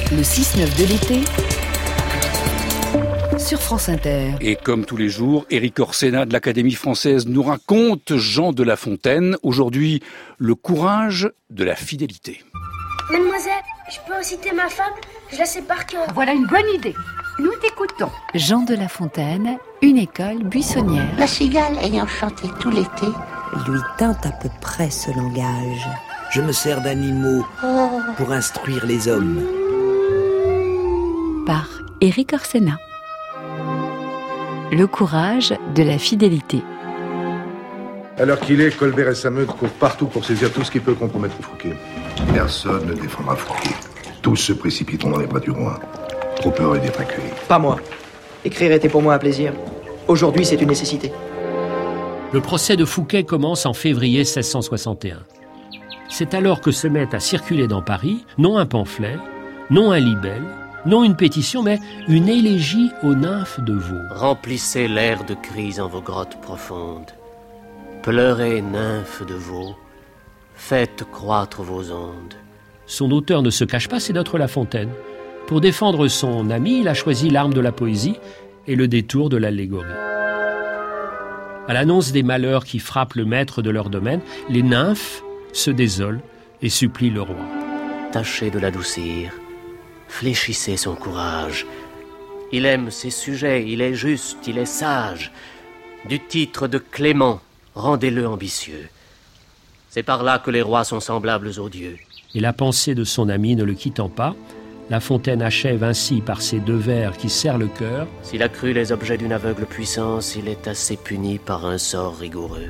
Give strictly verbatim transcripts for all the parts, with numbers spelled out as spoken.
Le six neuf de l'été sur France Inter. Et comme tous les jours, Éric Orsena de l'Académie française nous raconte Jean de La Fontaine. Aujourd'hui, le courage de la fidélité. Mademoiselle, je peux citer ma fable? Je la sais par cœur. Voilà une bonne idée. Nous t'écoutons. Jean de La Fontaine, une école buissonnière. La cigale ayant chanté tout l'été lui tint à peu près ce langage. Je me sers d'animaux pour instruire les hommes. Par Éric Orsena. Le courage de la fidélité. À l'heure qu'il est, Colbert et sa meute courent partout pour saisir tout ce qui peut compromettre Fouquet. Personne ne défendra Fouquet. Tous se précipiteront dans les bras du roi. Trop heureux d'être accueillis. Pas moi. Écrire était pour moi un plaisir. Aujourd'hui, c'est une nécessité. Le procès de Fouquet commence en février seize cent soixante et un. C'est alors que se met à circuler dans Paris, non un pamphlet, non un libelle, non une pétition, mais une élégie aux nymphes de Vaux. Remplissez l'air de cris en vos grottes profondes. Pleurez, nymphes de Vaux. Faites croître vos ondes. Son auteur ne se cache pas, c'est notre La Fontaine. Pour défendre son ami, il a choisi l'arme de la poésie et le détour de l'allégorie. À l'annonce des malheurs qui frappent le maître de leur domaine, les nymphes se désolent et supplient le roi. Tâchez de l'adoucir. Fléchissez son courage. Il aime ses sujets, il est juste, il est sage. Du titre de Clément, rendez-le ambitieux. C'est par là que les rois sont semblables aux dieux. Et la pensée de son ami ne le quittant pas, La Fontaine achève ainsi par ces deux vers qui serrent le cœur. S'il a cru les objets d'une aveugle puissance, il est assez puni par un sort rigoureux.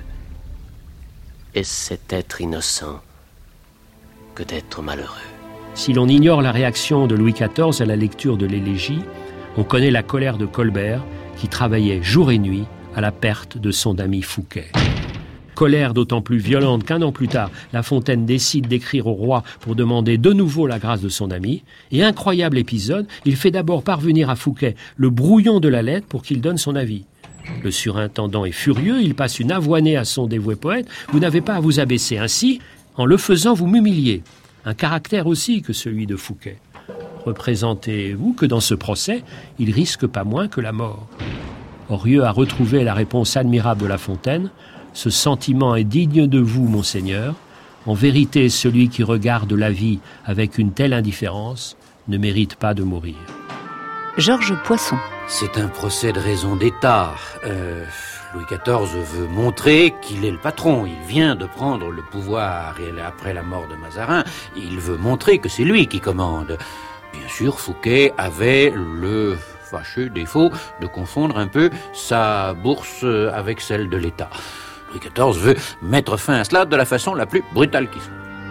Et c'est être innocent que d'être malheureux. Si l'on ignore la réaction de Louis quatorze à la lecture de l'élégie, on connaît la colère de Colbert qui travaillait jour et nuit à la perte de son ami Fouquet. Colère d'autant plus violente qu'un an plus tard, La Fontaine décide d'écrire au roi pour demander de nouveau la grâce de son ami. Et incroyable épisode, il fait d'abord parvenir à Fouquet le brouillon de la lettre pour qu'il donne son avis. Le surintendant est furieux, il passe une avoinée à son dévoué poète. Vous n'avez pas à vous abaisser ainsi, en le faisant vous m'humiliez. Un caractère aussi que celui de Fouquet. Représentez-vous que dans ce procès, il risque pas moins que la mort. Orieux a retrouvé la réponse admirable de La Fontaine. Ce sentiment est digne de vous, monseigneur. En vérité, celui qui regarde la vie avec une telle indifférence ne mérite pas de mourir. Georges Poisson. C'est un procès de raison d'État. Euh, Louis quatorze veut montrer qu'il est le patron. Il vient de prendre le pouvoir après la mort de Mazarin. Il veut montrer que c'est lui qui commande. Bien sûr, Fouquet avait le fâcheux défaut de confondre un peu sa bourse avec celle de l'État. Louis quatorze veut mettre fin à cela de la façon la plus brutale qui soit.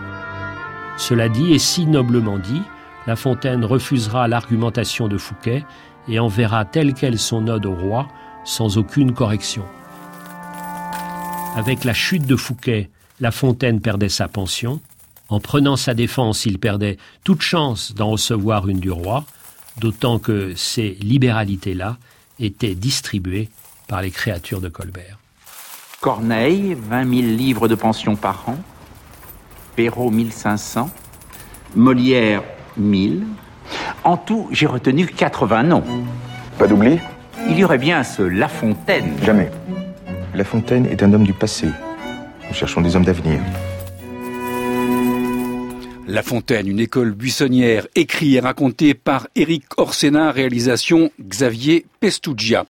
Cela dit, et si noblement dit, La Fontaine refusera l'argumentation de Fouquet et enverra telle quelle son ode au roi, sans aucune correction. Avec la chute de Fouquet, La Fontaine perdait sa pension. En prenant sa défense, il perdait toute chance d'en recevoir une du roi, d'autant que ces libéralités-là étaient distribuées par les créatures de Colbert. Corneille, vingt mille livres de pension par an. Perrault, mille cinq cents. Molière, mille. En tout, j'ai retenu quatre-vingts noms. Pas d'oubli? Il y aurait bien ce La Fontaine. Jamais. La Fontaine est un homme du passé. Nous cherchons des hommes d'avenir. La Fontaine, une école buissonnière, écrit et raconté par Éric Orsena, réalisation Xavier Pestuggia.